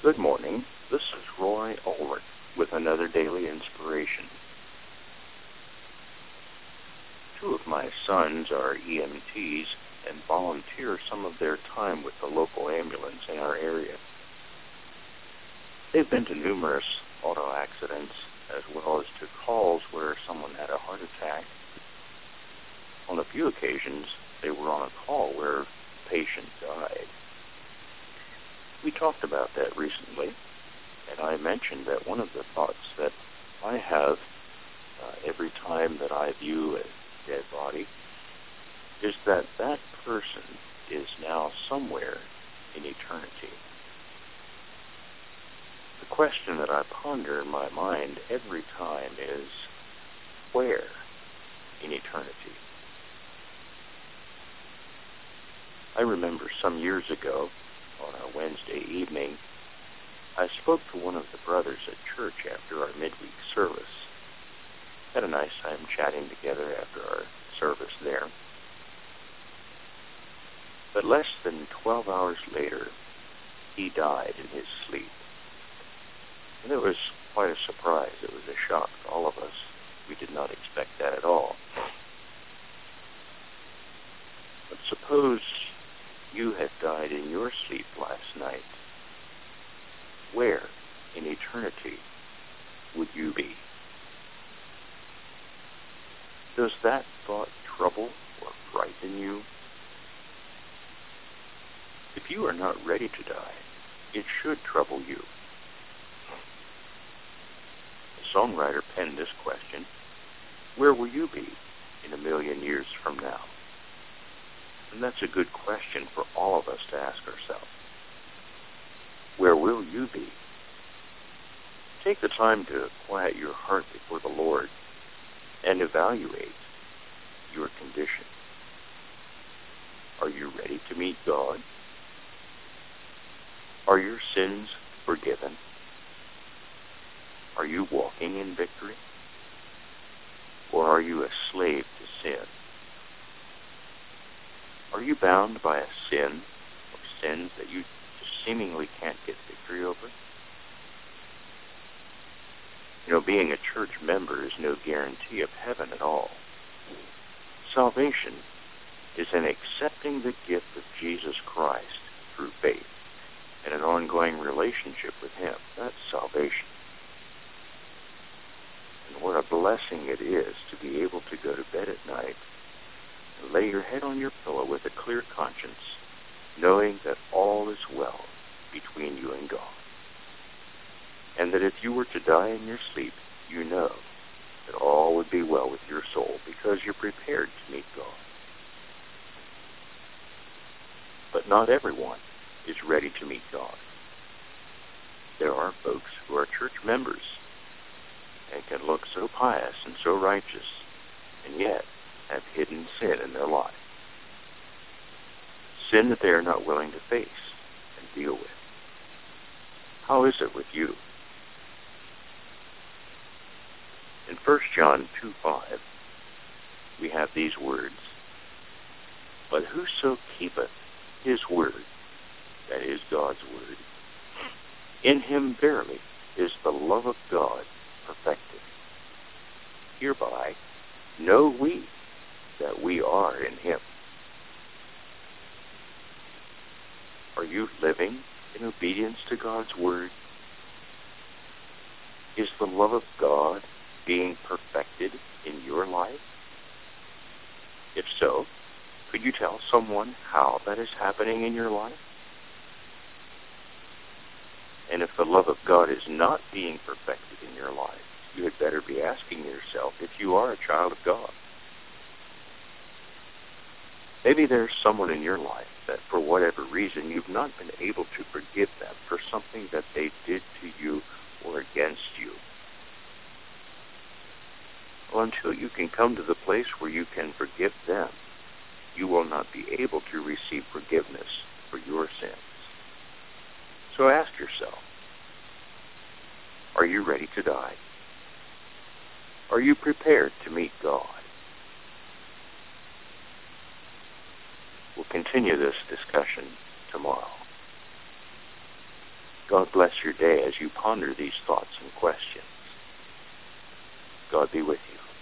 Good morning. This is Roy Ulrich with another daily inspiration. Two of my sons are EMTs and volunteer some of their time with the local ambulance in our area. They've been to numerous auto accidents as well as to calls where someone had a heart attack. On a few occasions, they were on a call where a patient died. We talked about that recently, and I mentioned that one of the thoughts that I have every time that I view a dead body is that that person is now somewhere in eternity. The question that I ponder in my mind every time is, where in eternity? I remember some years ago, on a Wednesday evening, I spoke to one of the brothers at church after our midweek service. Had a nice time chatting together after our service there. But less than 12 hours later, he died in his sleep. And it was quite a surprise. It was a shock to all of us. We did not expect that at all. But suppose you had died in your sleep last night. Where in eternity would you be? Does that thought trouble or frighten you? If you are not ready to die, it should trouble you. The songwriter penned this question: where will you be in 1,000,000 years from now? And that's a good question for all of us to ask ourselves. Where will you be? Take the time to quiet your heart before the Lord and evaluate your condition. Are you ready to meet God? Are your sins forgiven? Are you walking in victory? Or are you a slave to sin? Are you bound by a sin or sins that you just seemingly can't get victory over? Being a church member is no guarantee of heaven at all. Salvation is an accepting the gift of Jesus Christ through faith and an ongoing relationship with Him. That's salvation. And what a blessing it is to be able to go to bed at night and lay your head on your pillow with a clear conscience, knowing that all is well between you and God. And that if you were to die in your sleep, you know that all would be well with your soul because you're prepared to meet God. But not everyone is ready to meet God. There are folks who are church members and can look so pious and so righteous, and yet have hidden sin in their life. Sin that they are not willing to face and deal with. How is it with you? In 1 John 2:5, we have these words: but whoso keepeth his word, that is God's word, in him verily is the love of God perfected. Hereby know we that we are in Him. Are you living in obedience to God's word? Is the love of God being perfected in your life? If so, could you tell someone how that is happening in your life? And if the love of God is not being perfected in your life, you had better be asking yourself if you are a child of God. Maybe there's someone in your life that for whatever reason you've not been able to forgive them for something that they did to you or against you. Well, until you can come to the place where you can forgive them, you will not be able to receive forgiveness for your sins. So ask yourself, are you ready to die? Are you prepared to meet God? We'll continue this discussion tomorrow. God bless your day as you ponder these thoughts and questions. God be with you.